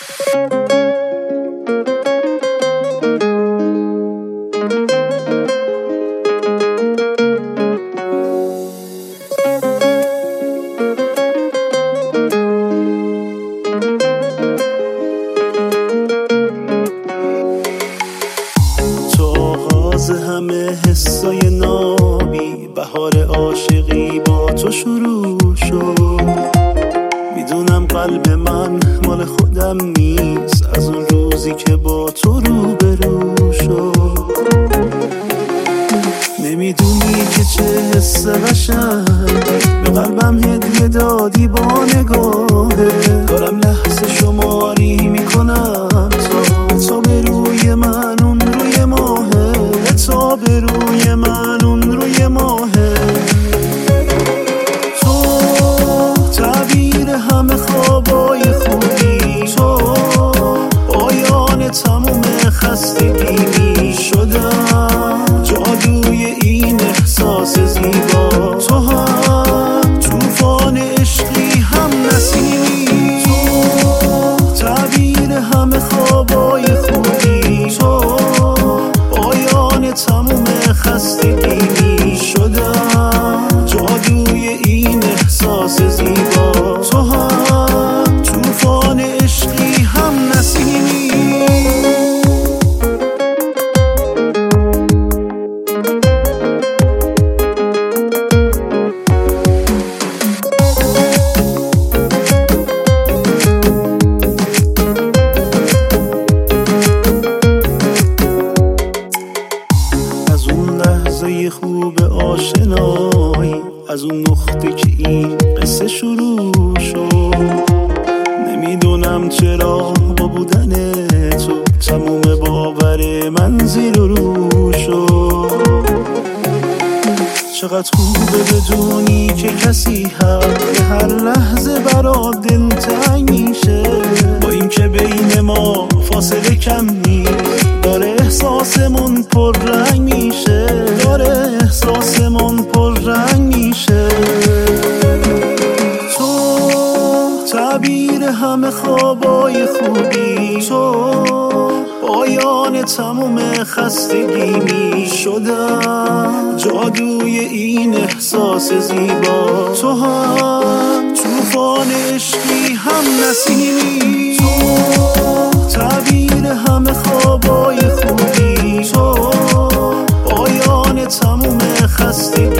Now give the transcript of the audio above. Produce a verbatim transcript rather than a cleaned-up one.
همه حسای نابی بهار عاشقی با تو شروع شد. میدونم قلب من مال خودم نیست از اون روزی که با تو روبرو شد. نمیدونی که چه حس قشنگی به قلبم هدیه دادی با نگاهه. دارم لحظه شماری میکنم تا تا به روی من اون روی ماهه، تا به روی من اون روی ماهه. تو تعبیر همه خوابای خوبی، تو پایان تموم خستگی شدم، جادوی این احساس زیبا. تو هم توفان عشقی هم نسیمی، تو تعبیر همه خوابای خوبی، تو پایان تموم خستگی شدم، جادوی این احساس زیبا. تو هم توفان عشقی هم نسیمی. از اون لحظه خوب آشنایی، از اون نقطه که این قصه شروع شد، نمیدونم چرا با بودن تو تموم باور من زیر و رو شد. چقدر خوبه بدونی که کسی هست که هر لحظه برات دلتنگ میشه، با این که بین ما فاصله کم نیست، داره احساسمون پر رنگ میشه، داره احساسمون پر رنگ میشه. تو تعبیر همه خوابای خوبی، تو پایان تموم خستگی می شدم، جادوی این احساس زیبا. تو هم توفان عشقی هم نسیمی، تو تعبیر همه خوابای خوبی، تو پایان تموم خستگی